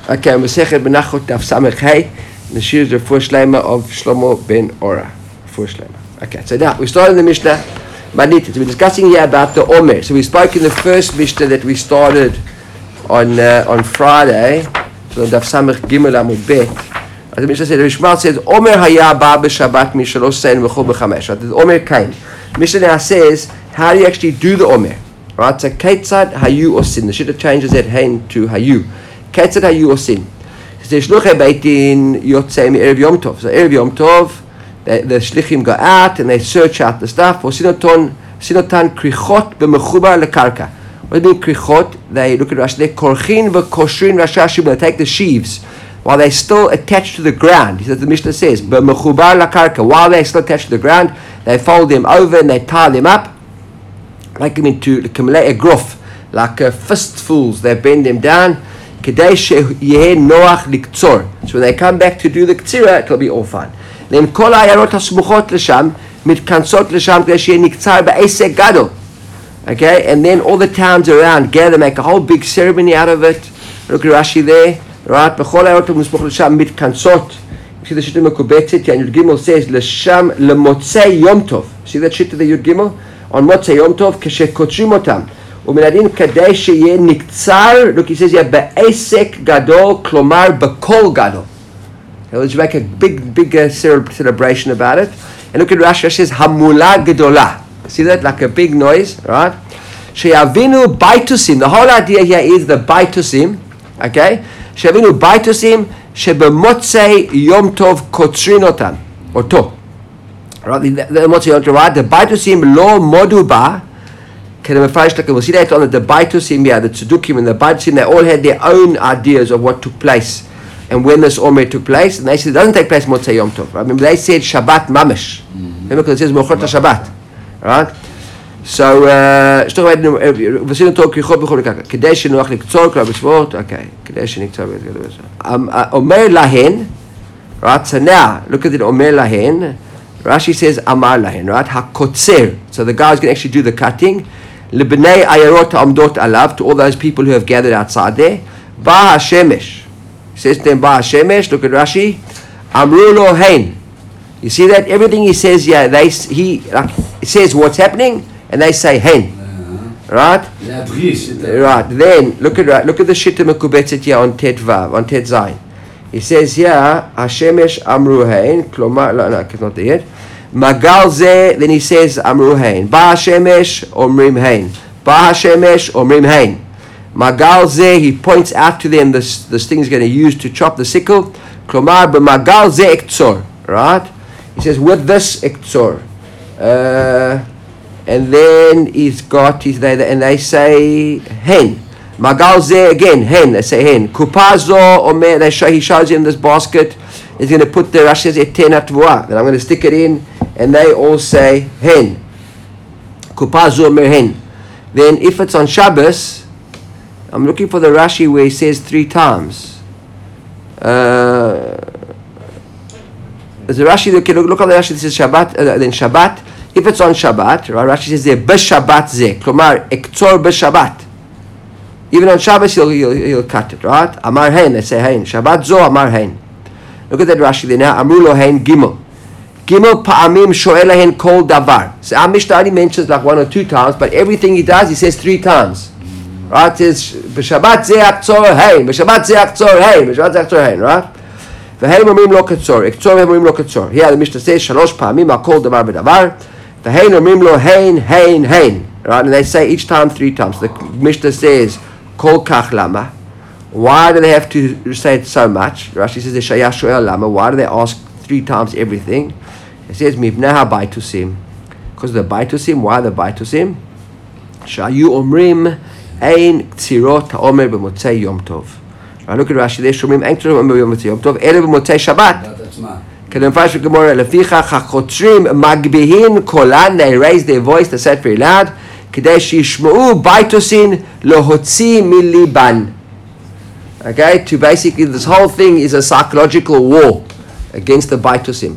Okay, Masechet Menachot Daf Samech Hey. The Shir is the first Shlema of Shlomo ben Ora. First Shlema. Okay, so now we started the Mishnah Manita. So we're discussing here about the Omer. So we spoke in the first Mishnah that we started on Friday. So Daf Samech Gimel Amud Bet. The Mishnah said, Rishmal says, Omer Haya Ba B'Shabbat Mishalosh Sein V'Chol B'Chamesh. The Omer came. Mishnah now says, how do you actually do the Omer? Right, so Ketzad Hayu Osin. The Shita changes that Hain to Hayu. Ketzad Hayu Osin. So Shluchei Beitin Yotzei Erev Yom Tov. So Erev Yom Tov, the Shlichim go out and they search out the stuff. For Sinotan Krichot B'Mechubar Lekarka. What do you mean Krichot? They look at Rashi. They Korchin V'Koshrin Rashashim. They take the sheaves while they're still attached to the ground. He says, the Mishnah says, B'Mechubar Lekarka. While they're still attached to the ground, they fold them over and they tie them up. Like them into a grof, like fistfuls. They bend them down. So when they come back to do the ktsira, it'll be all fine. Then kol hayarot hasmuchot l'sham mitkansot l'sham k'dei she'eh niktzar ba'esek gadol. Okay, and then all the towns around gather, make a whole big ceremony out of it. Look at Rashi there, right? B'chol hayarot hasmuchot l'sham mitkansot. See the Shita Mekubetzet, and Yud Gimel says l'sham lemotzei yom tov. See that Shita the Yud Gimel on Motzei Yom Tov k'shekotshim otam. U'minadin kadei sheyeh niktzar. Look, he says here be'esek gadol, klomar b'kol gadol. Let's make a big celebration about it. And look at Rashi. Rashi says hamula gedola. See that, like a big noise, right? Sheyavinu baitusim. The whole idea here is the baitusim. Okay, sheyavinu baitusim shebemotzei Yom Tov kotrin otam oto. Right, the Motzei Yom Tov, right? The baitusim lo moduba. We'll see that on the baitusim, the tzedukim and the baitusim, they all had their own ideas of what took place and when this Omer took place. And they said it doesn't take place Motzei Yom Tov. Right? Remember, they said Shabbat Mamish. Remember, because it says Mochot Shabbat. Right? So, okay. Omer lahen. Right? So now, look at it, Omer lahen. Rashi says Amar lahen, right? HaKotzer. So the guy is going to actually do the cutting. Lebnei ayarot amdot alav, to all those people who have gathered outside there. Ba HaShemesh. He says to them, Ba HaShemesh. Look at Rashi. Amru lo hein. You see that? Everything he says here, he says what's happening, and they say hein. Right? Right. Then look at the Shita Mekubetzet here on Tet Vav, on Tet Zayin. He says here, Hashemesh Amru Hein, Klomar, no, it's not there yet. Magal Zeh, then he says Amru Hein. Ba Hashemesh Omrim Hein. Ba Hashemesh Omrim Hein. Magal Zeh, he points out to them this thing he's going to use to chop the sickle. Klomar, but Magal Zeh Ektzor, right? He says, with this Ektzor. And then he's got, and they say Hein. Magal Zeh again, hen, they say hen. Kupazo Omer, he shows him this basket. He's going to put the Rashi says etena tvua. Then I'm going to stick it in, and they all say hen. Kupazo Omer hen. Then if it's on Shabbos, I'm looking for the Rashi where he says 3 times. There's a Rashi, look at the Rashi, this is Shabbat, then Shabbat. If it's on Shabbat, right, Rashi says there, b'Shabbat zeh, klomar, ektzor b'Shabbat. Even on Shabbos, he'll cut it, right? Amar hein, they say hein. Shabbat zo, amar hein. Look at that Rashi there now. Amru lo hein gimel. Gimel pa'amim sho'el hein kol davar. So our Mishnah only mentions like 1 or 2 times, but everything he does, he says 3 times. Right? It says, b'Shabbat ze aktzor hein. B'Shabbat ze aktzor hein. B'Shabbat ze aktzor hein, right? V'hein omrim lo ketzor. Ektzor omrim lo ketzor. Here the Mishnah says, 3 pa'amim kol davar b'davar. V'hein omrim lo hein, hein, hein. Right? And they say each time 3 times. The Mishnah says, Kol kach lama. Why do they have to say it so much? Rashi says the shaya shoel lama. Why do they ask 3 times everything? It says mivnei habaitusim. Because the baitusim. Why the baitusim? Shayu omrim ein ktsirot haomer b'motzei yom tov. Look at Rashi there. Shomrim ein ktsirot haomer b'motzei yom tov. Ere b'motzei Shabbat. Kedem fash v'gemora leficha chachotzrim magbihin kolan. They raise their voice. They say it very loud. Okay, to basically, this whole thing is a psychological war against the baitusim.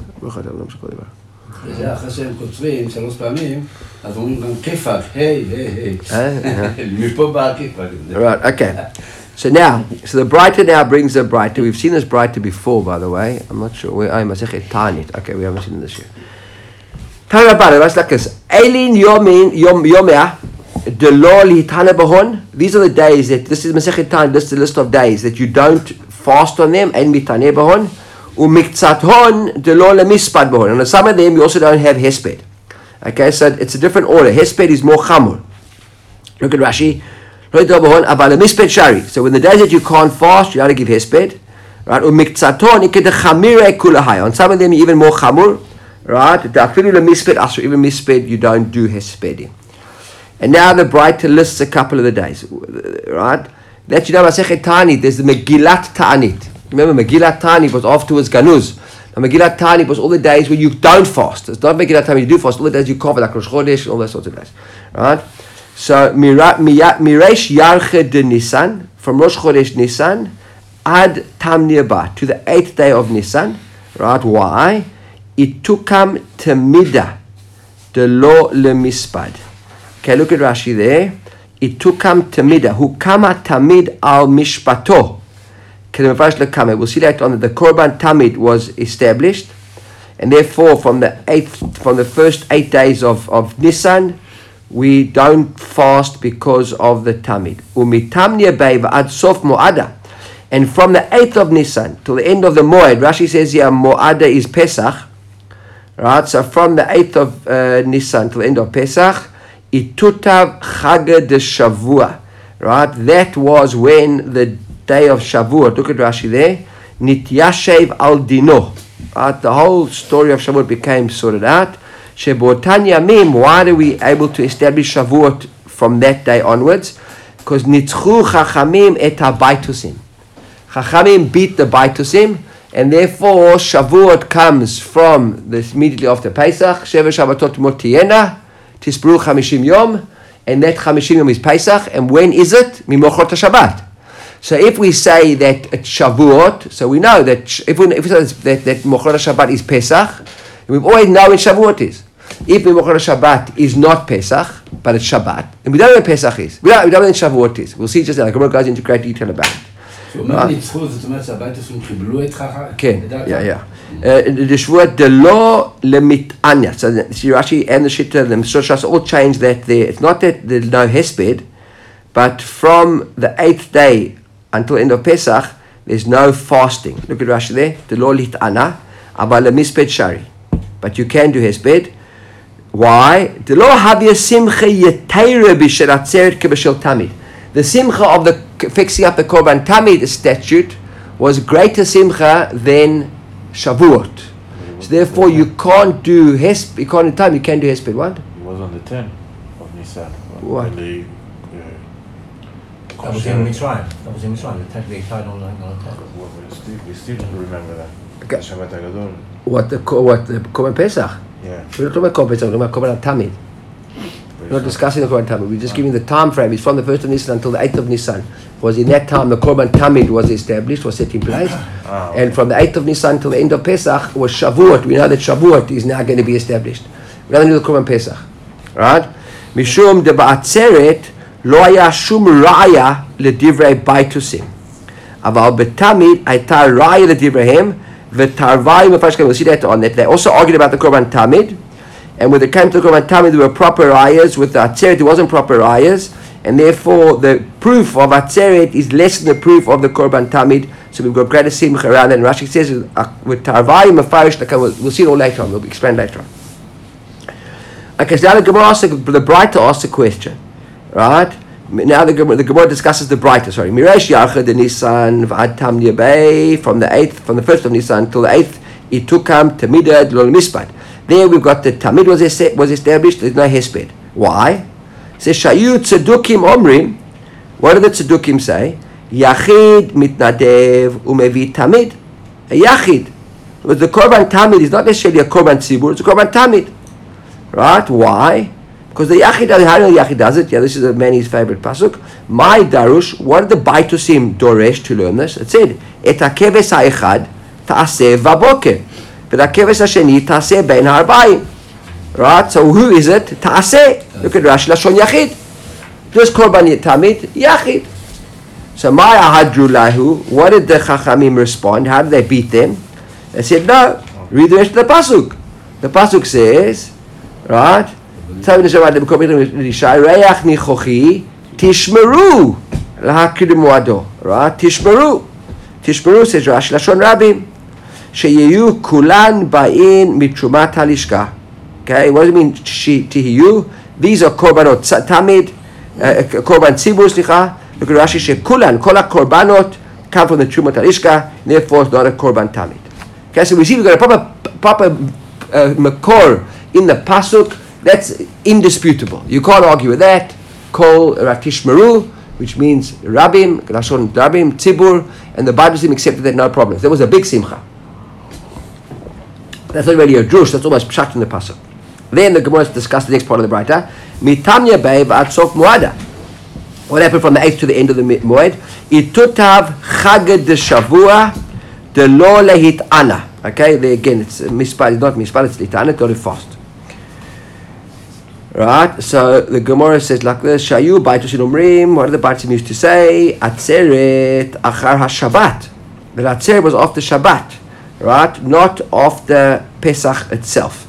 Right, okay. So the Breita now brings the Breita. We've seen this Breita before, by the way. I'm not sure where I'm. Masechet Ta'anit. Okay, we haven't seen this yet. Tarabana, that's like this. Elin Yomea, Delol Hitana Bahon. These are the days that, this is Masechet Ta'anit, this is the list of days that you don't fast on them, and Mitane Bahon. Umikzathon Delol Mispad Bahon. And on some of them, you also don't have Hesped. Okay, so it's a different order. Hesped is more Chamur. Look at Rashi. So when the days that you can't fast, you have to give hesped, right? On some of them, even more chamur, right? Even misped, you don't do hesped. And now the Breita lists a couple of the days, right? That you know, Masechet Ta'anit, there's the Megillat Ta'anit. Remember, Megillat Ta'anit was afterwards Ganuz. Now, Megillat Ta'anit was all the days when you don't fast. It's not Megillat Ta'anit you do fast, all the days you can't, like Rosh Chodesh, all those sorts of days, right? So, Miresh Yarche de Nisan, from Rosh Chodesh Nisan, Ad Tamnia Ba, to the 8th day of Nisan, right? Why? Itukam Temida, de lo lemispad. Okay, look at Rashi there. Itukam Temida, Hukama Tamid al Mishpato. We'll see later on that the Korban Tamid was established, and therefore from the first 8 days of Nisan, we don't fast because of the Tamid. Umitamnia Beiva ad sof Mo'ada. And from the 8th of Nisan till the end of the Moed, Rashi says here Mo'ada is Pesach. Right? So from the 8th of Nisan till the end of Pesach, Itutav Chaga de Shavua. Right? That was when the day of Shavuot, look at Rashi there, Nityashev al Dino. Right? The whole story of Shavuot became sorted out. Shebotan Yamim, why are we able to establish Shavuot from that day onwards? Because Nitzchu Chachamim et HaBaitusim. Chachamim beat the Baitusim, and therefore Shavuot comes from this immediately after Pesach. Sheva Shabbatot Motiena, Tisbru Chamishim Yom, and that Chamishim Yom is Pesach. And when is it? Mimochot HaShabbat. So if we say that it's Shavuot, so we know that if we say that Mochot HaShabbat is Pesach, we've always known when Shavuot is. If Mochot HaShabbat is not Pesach, but it's Shabbat, and we don't know when Pesach is, we don't know when Shavuot is. We'll see just now. The Gemara goes into great detail about it. The Shavuot delo lemitanya. So Rashi and the Shitta, the Mishras all change that there. It's not that there's no hesped, but from the 8th day until the end of Pesach, there's no fasting. Look at Rashi there. Delo litana, aber lemisped shari. But you can do hesped. Why? Delo havia simcha yetayre b'shel atzeret keb'shel tamid. The simcha of the fixing up the Korban Tamid statute was greater simcha than Shavuot. So therefore you can't do hesped, you can't do time, you can do hesped. What? It was on the 10th of Nisan. What? That was in Mitzrayim. That was in Mitzrayim. The 10th they tied on the 10th. We still remember that. Okay. The Shabbat HaGadol. What the Korban Pesach? Yeah. We're not talking about Korban Pesach, we're talking about Korban Tamid. We're not discussing the Korban Tamid. We're just giving the time frame. It's from the 1st of Nisan until the 8th of Nisan. Was in that time the Korban Tamid was established, was set in place. Okay. And from the 8th of Nisan until the end of Pesach was Shavuot. We know that Shavuot is now going to be established. We don't do the Korban Pesach. Right? Mishum de ba'atzeret lo haya shum raya ledivrei baitusim. Aval betamid hayta raya ledivreihem v'tarvai mefashkem. We'll see that on that. They also argued about the Korban Tamid. And when it came to the Korban Tamid, there were proper rayas. With the Atzeret, there wasn't proper rayas. And therefore, the proof of Atzeret is less than the proof of the Korban Tamid. So we've got greater simcha around that. And Rashi says, with Tarvai, Mefarish, we'll see it all later on. We'll explain later on. Okay, so now the Breita asks a question. Right? Now the Gemara discusses the Breita. Sorry. Miresh Yarcha de Nisan v'ad Tam Yabei, from the 1st of Nisan till the 8th, Itukam Tamidad Lo Mispad. There we've got the Tamid was established, there's no hesped. Why? It says, Shayu Tzedukim Omrim. What do the Tzedukim say? Yachid mitnadev umevi Tamid. A Yachid. But the Korban Tamid is not necessarily a Korban Tzibur, it's a Korban Tamid. Right? Why? Because the Yachid, how do the Yachid does it? Yeah, this is Manny's favorite pasuk. My Darush, what did the Baitusim Doresh to learn this? It said, Et hakeves ha'echad ta'aseh vaboker. V'dakeves hasheni ta'aseh bein ha'arbayim. Right? So who is it? Ta'aseh. Look at Rashi, Lashon Yachid. Just Korban Tamid, Yachid. So my ahadru lahu, what did the Chachamim respond? How did they beat them? They said, no, read the rest of the pasuk. The pasuk says, right? Tishmeru lahakid muado, right? Tishmeru says Rashi Lashon Rabim. Sheyeyu kulan ba'in mitrumat halishka. Okay, what does it mean? Tihiyu. These are korbanot tamid, korban tzibur. Slicha. Look at Rashi. Shekulan kol korbanot come from the trumat halishka. Therefore, it's not a korban tamid. Okay, so we see we've got a proper makor in the pasuk. That's indisputable. You can't argue with that. Kol ratishmeru, which means rabim, lashon rabim, tzibur, and the Bible team accepted that no problem. There was a big simcha. That's not really a drush, that's almost pshat in the pasuk. Then the Gemara discussed the next part of the Braita. Mitamya bei v'ad sof muada. What happened from the 8th to the end of the Moed? Itutav chaged de shavua de lo lehit ana. Okay, there again, it's mispal, it's not mispal, it's litana, got it fast. Right, so the Gemara says like this: Shayu baitus umrim. What did the Baitim used to say? Atzeret achar haShabbat. The atzeret was after Shabbat, right? Not after Pesach itself.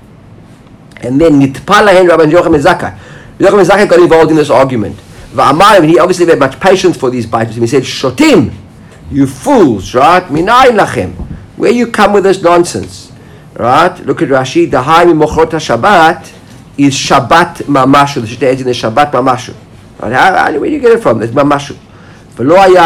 And then nitpal lahen Rabban Yochanan Zakkai. Yochanan Zakkai got involved in this argument. Va'amar, and he obviously had much patience for these Baitim. He said, "Shotim, you fools, right? Minayin lachem. Where you come with this nonsense, right? Look at Rashi. Dahai mimochrot haShabbat is Shabbat Mamashu. The Shita is in the Shabbat Mamashu. Right? Where do you get it from? It's Mamashu. And no one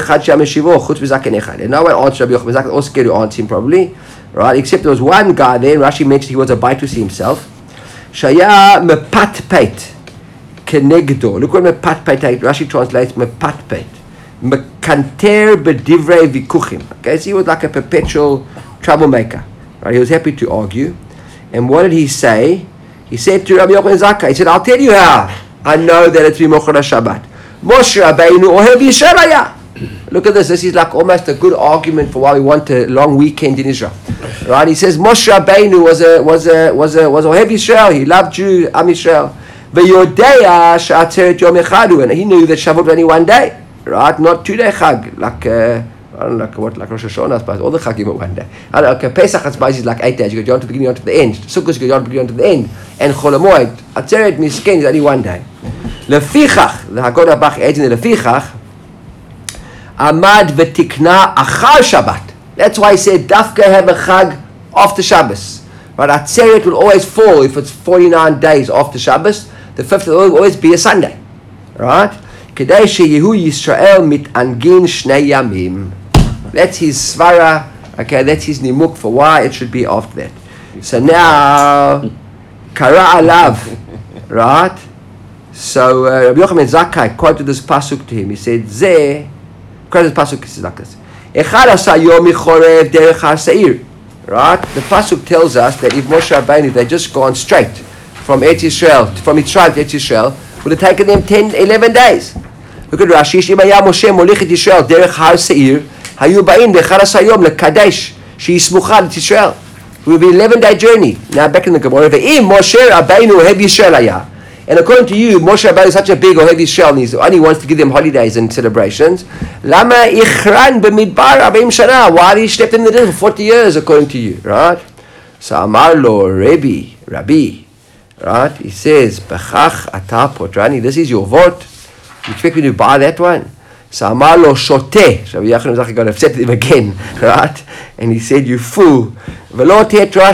answered Rabbi Yochanan Zakkai. Also scared to answer him probably. Right? Except there was one guy there, and Rashi mentioned he was a baitus himself. Shaya mepatpet kenegdo. Look what mepatpet, Rashi translates mepatpet. Mekanter bedivrei vikuchim. Okay, so he was like a perpetual troublemaker. Right? He was happy to argue. And what did he say? He said to Rabbi Yochanan Zakkai, he said, I'll tell you how I know that it's B'mochor HaShabbat. Moshe Rabbeinu Ohev Yisrael. Look at this. This is like almost a good argument for why we want a long weekend in Israel. Right? He says Moshe Rabbeinu was Ohev Yisrael. He loved Jew, Am Yisrael. V'yodea she'atzeret yom echadu. And he knew that Shavuot was only one day. Right? Not 2-day chag. Like I don't know, like Rosh Hashanah, I suppose. All the chagim are one day. Okay, Pesach, I suppose, is like 8 days. You go down to the beginning, down to the end. Sukkot, you go down to the beginning, down to the end. And Chol HaMoed, Atzeret Misken, is only one day. Lefichach, the Haggadah Bach adds in the Lefichach, Amad v'tikna achar Shabbat. That's why he said, Dafka have a chag after Shabbos. But Atzeret will always fall if it's 49 days after Shabbos. The 5th will always be a Sunday. Right? Kedei sheyehu Yisrael mitangin shnei yamim. That's his svara, okay, that's his nimuk for why it should be after that. So now, kara alav, right? So Rabbi Yochanan Zakkai quoted this pasuk to him. He said, Zeh, quoted this pasuk, he says like this, Echad asa yom yichorev derech ha'seir. Right? The pasuk tells us that if Moshe Rabbeinu, they just gone straight from Eretz Yisrael, from Mitzrayim to Eretz Yisrael, would have taken them 11 days. Look at Rashi, Shemaya Moshe molich et Yisrael derech ha'seir. Hayu ba'in decharas hayom lekadesh she'ismucha l'Yisrael. It will be 11-day journey. Now back in the Gemara, ve'im Moshe Rabbeinu ohev Yisrael haya. And according to you, Moshe Rabbeinu is such a big ohev Yisrael, and he only wants to give them holidays and celebrations. Lama ichran b'midbar 40 shana. Why did he step in the desert for 40 years, according to you, right? So Amar lo Rabbi, right? He says, Bechach ata potrani. This is your vote. You expect me to buy that one? So Amar lo shoteh. So Rabbi Yochanan Zakkai got upset with him again, right? And he said, you fool. We're not going to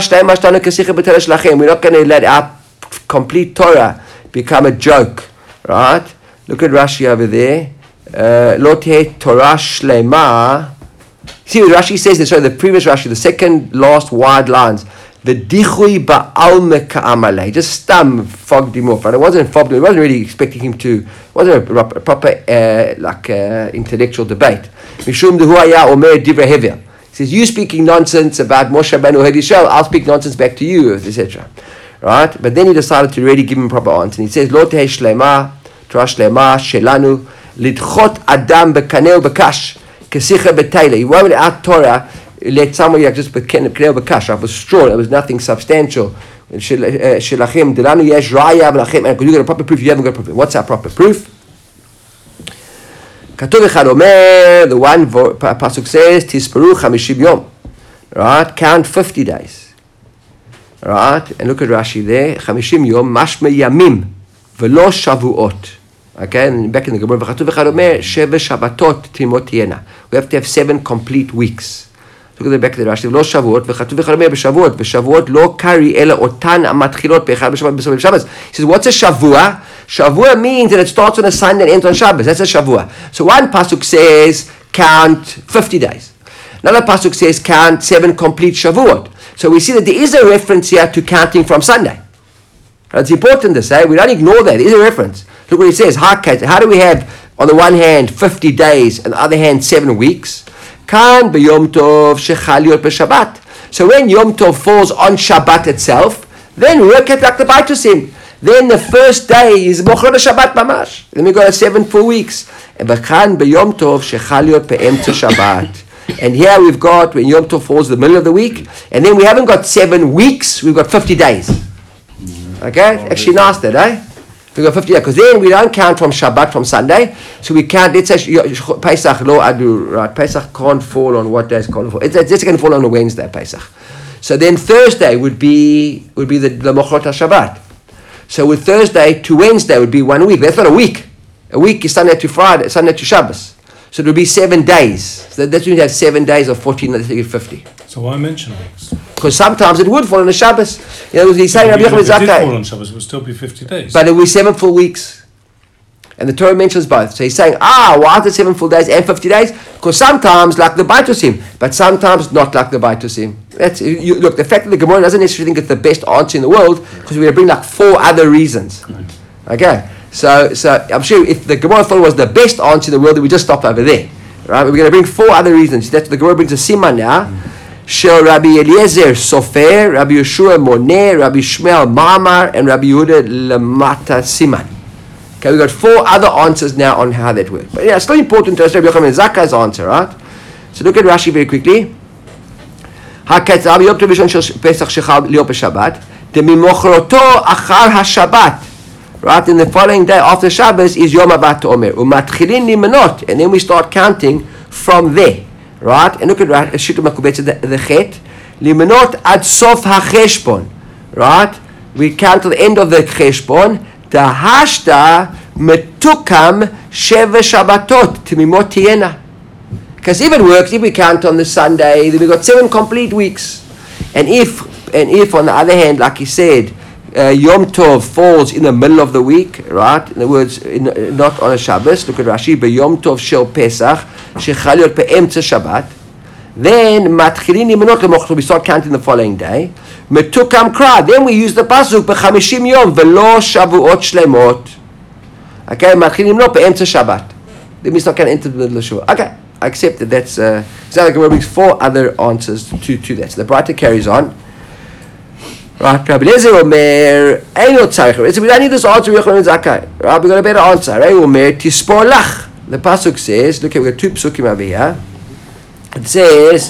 let our complete Torah become a joke, right? Look at Rashi over there. Lo teh Torah shlema. See what Rashi says there. So the previous Rashi, the second last wide lines. The dichui ba'alme ka'amalei. Just fogged him off. Right? It wasn't fogged. It wasn't really expecting him to. It wasn't a proper intellectual debate. Mishum dehu haya omer divrei hevel. He says, you speaking nonsense about Moshe Rabbeinu ohev Yisrael, I'll speak nonsense back to you, etc. Right? But then he decided to really give him a proper answer. And he says, Lo tehei shlema, Torah shlema, shelanu, lidchot adam bekaneu bekash, kesicha betayla. You won't let our Torah let somebody just bekaneu bekash, it was straw, it was nothing substantial. Shelachim, delanu yesh raya v'lachem, and you got a proper proof, you haven't got a proper proof. What's our proper proof? כתוב אחד אומר, the one pasuk says, תספרו 50 יום. Right? Count 50 days. Right? And look at Rashi there, 50 יום, משמע ימים, ולא שבועות. Okay, and back in the Gemara, וכתוב אחד אומר, 7 שבתות תמימות תהיינה. We have to have 7 complete weeks. look at the back of the Rashi, לא שבועות, וכתוב אחד אומר בשבועות, בשבועות לא קרי, אלא אותן המתחילות באחד בשבת בסוף Shabbos. He says, what's a shavua? Shavua means that it starts on a Sunday and ends on Shabbos. That's a shavua. So one pasuk says, count 50 days. Another pasuk says, count 7 complete shavuot. So we see that there is a reference here to counting from Sunday. It's important to say, we don't ignore that, there is a reference. Look what it says, how do we have, on the one hand, 50 days, and on the other hand, 7 weeks? Kan b'yom tov shechal liot b'shabbat. So when Yom Tov falls on Shabbat itself, then we work it like the Baitusim. Then the first day is Mochron Shabbat Mamash. Then we go 7 full weeks. And v'kan b'yom tov shechal liot be'emtza Shabbat. And here we've got, when Yom Tov falls in the middle of the week, and then we haven't got 7 weeks, we've got 50 days. Okay? Actually nice that, eh? We've got 50 days, because then we don't count from Shabbat, from Sunday, so we count, let's say, Pesach, lo adu, right? Pesach can't fall on what days can't fall. It's going to fall on a Wednesday, Pesach. So then Thursday would be the Mochrot HaShabbat. So with Thursday to Wednesday would be 1 week. That's not a week. A week is Sunday to Friday, Sunday to Shabbos. So it would be 7 days. So that's when you have 7 days of 14, let's say 50. So why mention weeks? Because sometimes it would fall on the Shabbos. You know, he's saying Rabbi Yochanan If it did fall Zakkai. on Shabbos, it would still be 50 days. But it would be 7 full weeks. And the Torah mentions both. So he's saying, why is it 7 full days and 50 days? Because sometimes like the Baitusim, but sometimes not like the Baitusim. Look, the fact that the Gemara doesn't necessarily think it's the best answer in the world, because we're going to bring like 4 other reasons. Okay? So I'm sure if the Gemara thought it was the best answer in the world, then we just stop over there. Right? We're going to bring 4 other reasons. That's the Gemara brings a siman now. Shel Rabbi Eliezer Sofer, Rabbi Yeshua Moneh, Rabbi Shmuel Mamar, and Rabbi Yehuda Lamata Siman. Okay, we've got 4 other answers now on how that works. But yeah, it's still important to us Rabbi Yochanan Zakkai's answer, right? So look at Rashi very quickly. Haketz Rabbi Yom Tov Rishon Shel Pesach Shechal Liot B'Shabbat, Demimochroto Achar HaShabbat. Right, and the following day after Shabbos is Yom Abat Omer. Umatchilin Nimanot, and then we start counting from there. Right, and look at Shita Makubetz the Chet. Limanot ad sof ha-cheshbon. Right, we count to the end of the cheshbon. Dahashta metukam sheva Shabbatot timimot tiyena. Because if it works, if we count on the Sunday, then we got 7 complete weeks. And if on the other hand, like he said, Yom Tov falls in the middle of the week, right? In other words, not on a Shabbos. Look at Rashi. Yom Tov shel Pesach shechal liot be'emtza Shabbat. Then matchilin nimanot lemochro. We start counting the following day. Metukam kra. Then we use the pasuk b'chamishim yom velo shavuot shlemot. Okay, matchilin nimanot be'emtza Shabbat. Then we start counting into the middle of Shavuot. Okay, I accept that. That's so the Gemara brings 4 other answers to that. So the Braita carries on. Right, Rabbi Eliezer Omer, Eino Tzarech. We don't need this answer, Yochanan Zakkai. Right, we got a better answer. Rabbi Omer, Tispor Lach. The pasuk says, look, we got 2 psukim over here. It says,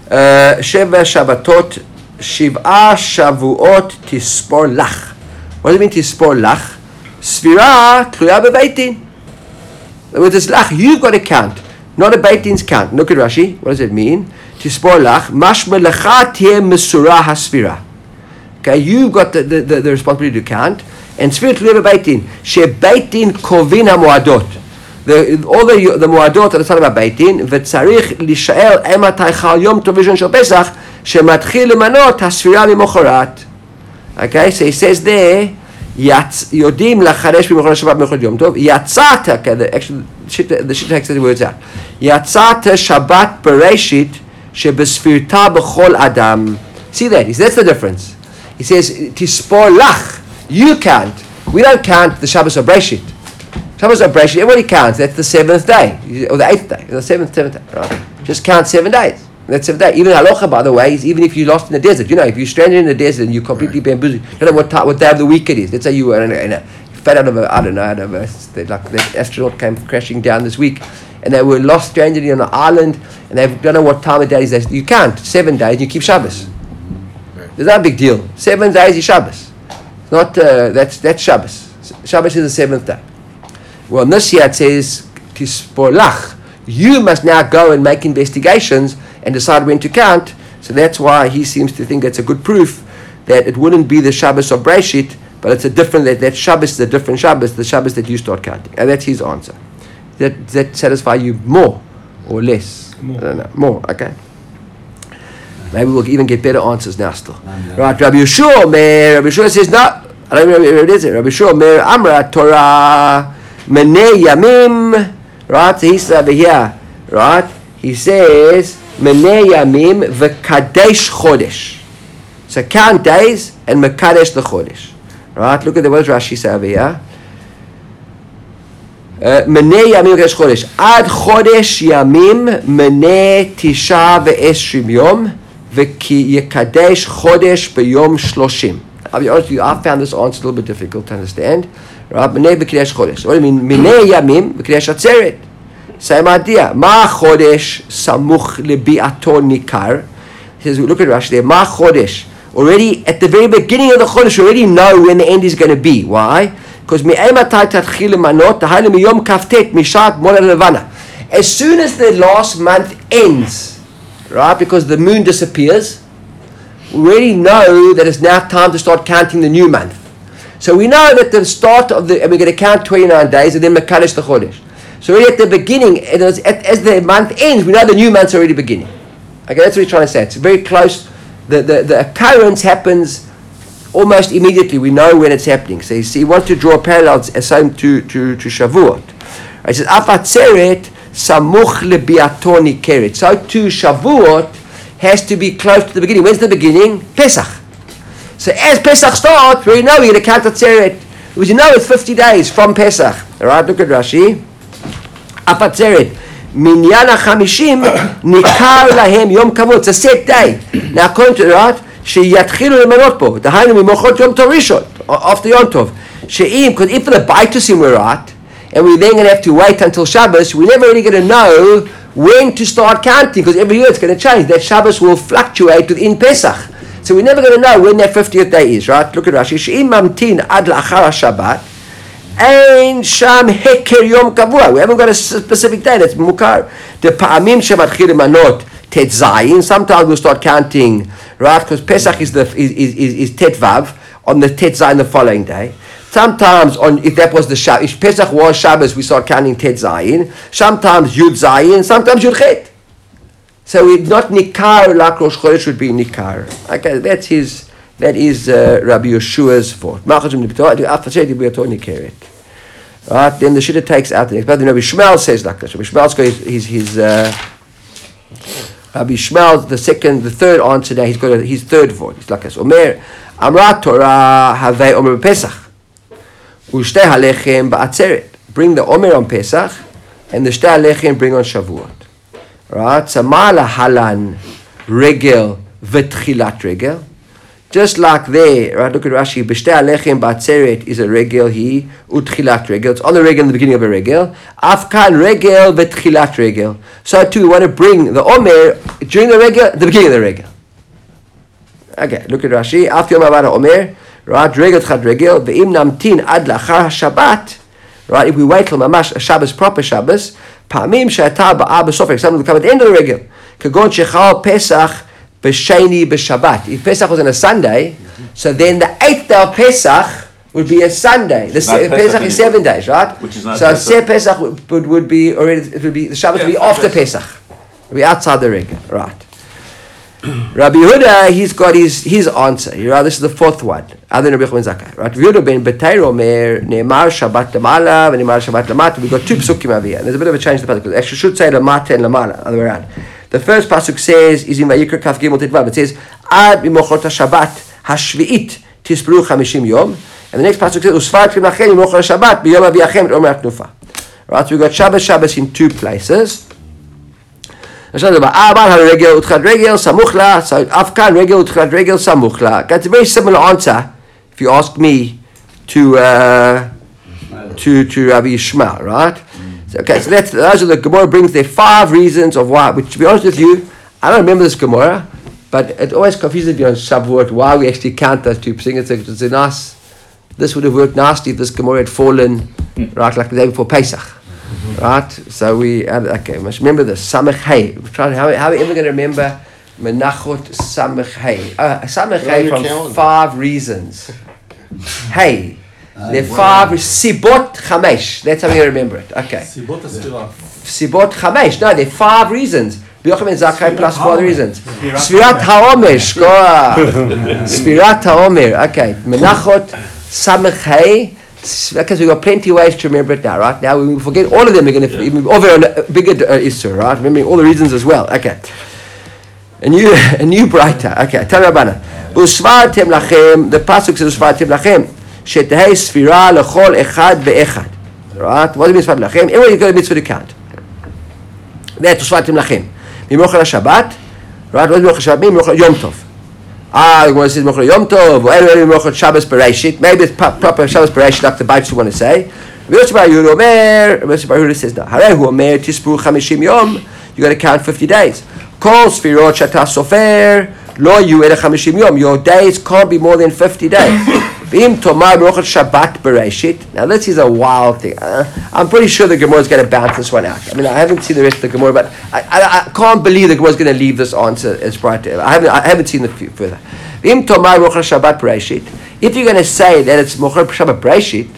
Sheva Shabbatot, Shiv'a Shavuot, Tispor Lach. What does it mean, Tispor Lach? Sfira, Tluya B'Beitin. With this Lach, you've got to count, not a Beitin's count. Look at Rashi. What does it mean? Tispor Lach, Mashma Lecha Teh Mesurah HaSfira. Okay, you've got the responsibility to count. And Sfirat Tluya B'Beitin, Shebeitin Kovin HaMoadot. All the Moadot are the son of Beitin, V'tzarich Lishael Ematay Chal Yom Tov Rishon Shel Pesach, Shematchil Lemanot HaSfira Mimochorat. Okay, so he says there, Yodim Lacharesh B'Mochorat Shabbat Mechot Yom Tov, Yatzata, okay, the Shita takes the words out, Yatzata Shabbat Bereshit, Shebesfirta B'chol Adam. See that? That's the difference. He says, Tispor Lach, you count. We don't count the Shabbos of Bereshit. Shabbos of Bereshit, everybody counts. That's the 7th day, or the 8th day, the 7th day, right? Just count 7 days. That's 7 days. Even halacha, by the way, is even if you're lost in the desert. You know, if you're stranded in the desert and you're completely bamboozled, you don't know what day of the week it is. Let's say you were fed out of like the astronaut came crashing down this week, and they were lost, stranded on an island, and they don't know what time of day it is. You count 7 days, and you keep Shabbos. It's not a big deal. 7 days is Shabbos. It's not that's Shabbos. Shabbos is the 7th day. Well, in this year it says tisporlach. You must now go and make investigations and decide when to count. So that's why he seems to think it's a good proof that it wouldn't be the Shabbos of Breshit, but it's a different, that Shabbos is a different Shabbos, the Shabbos that you start counting. And that's his answer. Does that satisfy you more or less? More. I don't know. More, okay. Maybe we'll even get better answers now still. Right, Rabbi Yeshua says, no, I don't know where it is. Rabbi Yeshua, Meir Amra, Torah, Menei Yamim, right, so he says over here, right, he says, Menei Yamim, V'kadesh Chodesh. So count days and Mekadesh the Chodesh. Right, look at the words Rashi say over here. Menei Yamim V'kadesh Chodesh. Ad Chodesh Yamim, Menei Tisha V'eshrim Yom, V'ki Yekadesh Chodesh B'yom Shloshim. I'll be honest with you, I found this answer a little bit difficult to understand. Right, Menei V'kadesh Chodesh. What do you mean? Menei Yamim V'kadesh Atzeret. Same idea. Ma Chodesh Samuch Lebi'ato Nikar. He says, look at Rashi there. Ma Chodesh. Already at the very beginning of the Chodesh, you already know when the end is going to be. Why? Because as soon as the last month ends, right, because the moon disappears, we already know that it's now time to start counting the new month. So we know that the start of and we're going to count 29 days and then Mekadesh the Chodesh. So already at the beginning, as the month ends, we know the new month's already beginning. Okay, that's what he's trying to say. It's very close. The occurrence happens almost immediately. We know when it's happening. So he wants to draw parallels to Shavuot. He says, Afatzeret samuch lebiato nikeret. So too Shavuot has to be close to the beginning. When's the beginning? Pesach. So as Pesach starts, we know we're going to count Atzeret. Because you know it's 50 days from Pesach. Alright, look at Rashi. Afatzeret. Minyan HaChamishim nikar lahem yom kavod. It's a set day. Now, according to that, sheyatchilu lemanot po. Dahainu mimochot yom tov rishon. After Yom Tov. She'im, because if the Baitusim were right, and we're then going to have to wait until Shabbos, we're never really going to know when to start counting, because every year it's going to change. That Shabbos will fluctuate within Pesach. So we're never going to know when that 50th day is, right? Look at Rashi. She'im mamtin ad la'achar HaShabbat. Ein sham heker yom kavua. We haven't got a specific day. That's mukar. The pa'amim shematchil manot tet zayin. Sometimes we'll start counting, right? Because Pesach is tet vav on the tet zayin the following day. Sometimes if that was the Shabbos, if Pesach was Shabbos, we start counting tet zayin. Sometimes yud zayin. Sometimes yud chet. So it's not nikar like Rosh Chodesh would be nikar. Okay, that is Rabbi Yeshua's fault. Right, then the Shitta takes out the next. But then Rabbi Shmuel says like this. Rabbi Shmuel's got his Rabbi Shmuel, the third answer now, he's got his third vote. He's like this. Omer, Amra Torah Havei Omer Pesach. Ushtei Halechem Ba'atzeret. Bring the Omer on Pesach, and the Shtei Halechem bring on Shavuot. Right? Samala Halan Regel V'tchilat Regel. Just like there, right? Look at Rashi. B'shtei Halechem Ba'atzeret is a regel he, utchilat regel. It's on the regel in the beginning of a regel. Afkan regel v'tchilat regel. So too, we want to bring the Omer during the regel, the beginning of the regel. Okay, look at Rashi. After Yom Havad Omer, right? Regel tchilat regel. Ve'im namtin ad lachar Shabbat. Right? If we wait till mamash a Shabbos, proper Shabbos, pa'amim she'ata ba'a b'sofek. Something will come at the end of the regel. Kagon shechal Pesach. B'sheni b'Shabbat. If Pesach was on a Sunday, so then the 8th day of Pesach would be a Sunday. Pesach is 7 days, right? Which is not so Pesach. Pesach would be already. It would be the Shabbat would be after Pesach. It would be outside the regel, right? Rabbi Yehuda, he's got his answer. Right? This is the fourth one. Other than Rabbi Yochanan Zakkai, right? Rabbi Yehuda ben Beteiro mer ne'emar Shabbat lamala v'ne'emar Shabbat lamata. We got two psukim over here. And there's a bit of a change to the pasuk because actually should say lamata and lamala, other way around. The first pasuk says is in Vayikra Kaf Gimel Tetvav. It says ad mimochot Shabbat hashvi'it tisperu 50 yom. And the next pasuk says usfartim lachem mimochot Shabbat biyom aviachem omer atnufa. Right? So we got Shabbos in two places. So it's a very similar answer, if you ask me, to Rabbi Yishmael, right? So those are the Gemara brings their 5 reasons of why. Which, to be honest with you, I don't remember this Gemara, but it always confuses me on Shavuot why we actually count those two things. It's a nice. This would have worked nicely if this Gemara had fallen right like the day before Pesach. Right? So we, okay, must remember this. Samech Hey. How are we ever going to remember Menachot Samech Hey? Samech Hey from 5 reasons. Hey. There are 5 Sibot Chamesh. That's how we remember it. Okay. Sibot Chamesh. No, there are 5 reasons. Yochanan Zakkai plus 4 reasons. Sfirat HaOmer. Sfirat HaOmer. Okay. Menachot Samech Hey. Okay, so we've got plenty of ways to remember it now, right? Now, when we forget all of them, we're going to even over on a bigger issue, right? Remembering all the reasons as well. Okay. A new brighter. Okay. Tell me Rabbana. Usvartem lachem. The pasuk says Usvartem lachem. Shetehei sfira lechol echad ve'echad. Right? What does it mean Usvartem lachem? Everybody's got a mitzvah to count. That's Usvartem lachem. Mimochel Shabbat. Right? What does Shabbat mean? Mimochel Yom Tov. The Gemara says Mimochel Yom Tov, or anyway, Mimochel Shabbos Bereshit. Maybe it's proper Shabbos Bereshit, like the Bibles want to say. Rabbi Bar Yehuda says no. Harehu Omer Tispru 50 Yom. You got to count 50 days. Kol Sfirot Shata Sofer Lo Yu Ela 50 Yom. Your days can't be more than 50 days. V'im Tomar Mimochel Shabbat Bereshit. Now this is a wild thing. I'm pretty sure the Gemara is going to bounce this one out. I mean, I haven't seen the rest of the Gemara, but I can't believe the Gemara is going to leave this answer as bright. I haven't seen the further. V'im Tomar Mimochel Shabbat Bereshit. If you're going to say that it's Mimochel Shabbat Bereshit,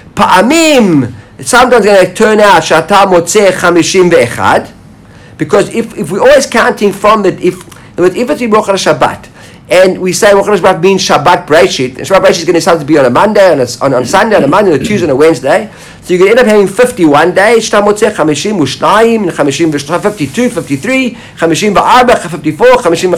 Pa'amim, it's sometimes going to turn out Shata Motzeh 51. Because if we're always counting from the if it's Mimochel Shabbat, and we say Mimochel Shabbat means Shabbat Bereshit, and Shabbat Bereshit is going to sometimes be on a Monday, on Sunday, on a Monday, on a Tuesday, on a Wednesday. So you're going to end up having 51 days. Shta Motzeh 52, 52, 53, 54, 55,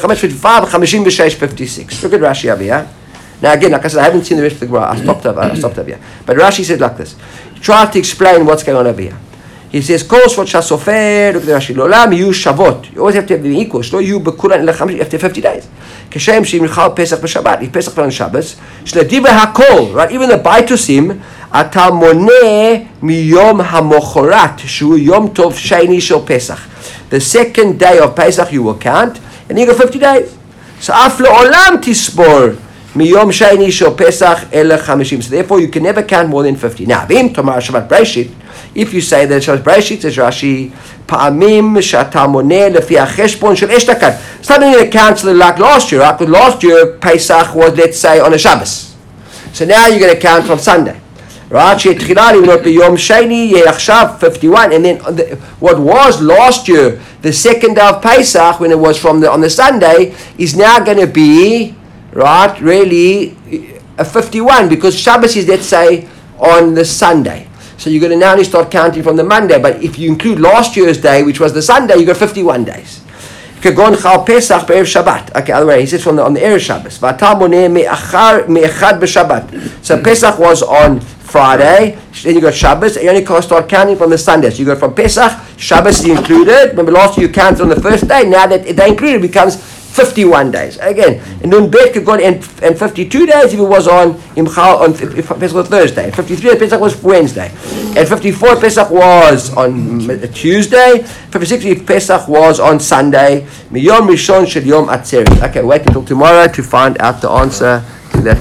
55, 56, 56. Look at Rashi over here. Now again, like I said, I haven't seen the rest of the Gemara. I stopped over here. But Rashi said like this. Try to explain what's going on over here. He says, Kos what Shasofer, look at the Rashi, Lolam yu Shavot. You always have to have them equal. Shlo yu bekulan lechamishim, you have to have 50 days. Kashem shim yichal Pesach b'Shabbat. If Pesach on Shabbos, shlediva hakol, right? Even the Baitusim, ata moneh miyom hamochorat, shu yom tov sheni shel Pesach. The second day of Pesach you will count, and you got 50 days. So af le'olam tisbor, miyom sheni shel Pesach ele 50. So therefore you can never count more than 50. Now, v'im tomar Shabbat Bereshit, if you say that Shabbat Bereshit, says Rashi, Pa'amim shata moneh lefi hacheshbon shel eshtakav. It's not going to cancel it like last year, right? Because last year Pesach was, let's say, on a Shabbos. So now you're going to count from Sunday, right? She'etchilali v'not b'yom sheni ye'achshav 51, and then what was last year, the second day of Pesach, when it was on the Sunday, is now going to be, right, really a 51, because Shabbos is, let's say, on the Sunday. So you're going to now start counting from the Monday. But if you include last year's day, which was the Sunday, you got 51 days. Kagon chal Pesach be'erev Shabbat. Okay, other way, he says on the Erev Shabbos. V'ata moneh me'echad b'Shabbat. So Pesach was on Friday, then you got Shabbos, and you only can start counting from the Sunday. So you go from Pesach, Shabbos is included. Remember last year you counted on the first day, now that they included, it becomes 51 days. Again, and then Bet could go and 52 days if it was on Imchal, on Pesach was Thursday. 53 Pesach was Wednesday. And 54 Pesach was on Tuesday. 56 if Pesach was on Sunday. Miyom Rishon Shel Yom Atzeret. Okay, wait until tomorrow to find out the answer to that.